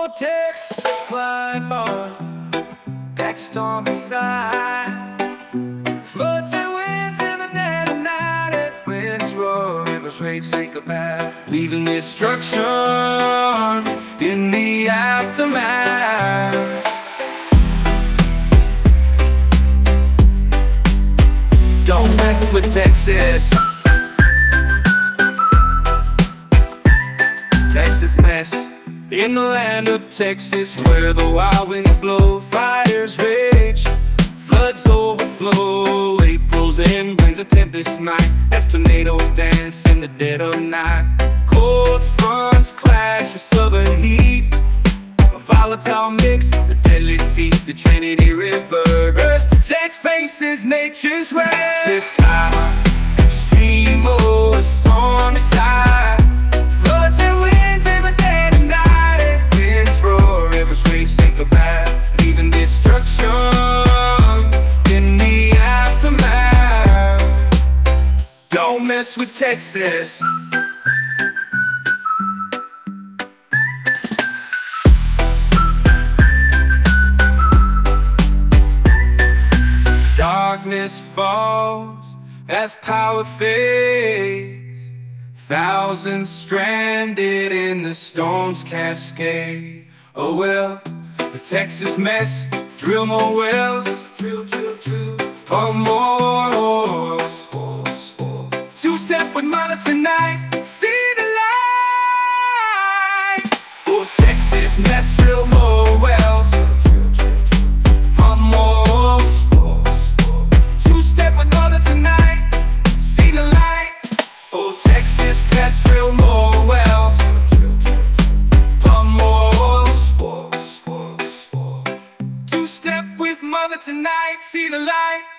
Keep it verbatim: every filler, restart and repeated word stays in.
Oh, Texas climb on that stormy side. Floods and winds in the dead of night, and winds roar, rivers rage, take a bath, leaving destruction in the aftermath. Don't mess with Texas. Texas mess. In the land of Texas, where the wild winds blow, fires rage, floods overflow. April's end brings a tempest night, as tornadoes dance in the dead of night. Cold fronts clash with southern heat, a volatile mix, the deadly feet, the Trinity River. Rest to Tex faces nature's wrath. Texas climb, extreme, oh, a stormy side. Floods and winds in the dead of night, and winds roar, rivers rage, take a bath, leaving destruction in the aftermath. Don't mess with Texas. Darkness falls as power fades, thousands stranded in the storm's cascade. Oh well, the Texas mess, drill more wells, drill, drill, drill, pump more oil. Two-step with mother tonight, see the light. Oh, Texas mess, drill more wells, pump more oil. Two-step with mother tonight, see the light. Oh, Texas mess, drill more wells, pump more oil. Two-step with mother tonight, see the light.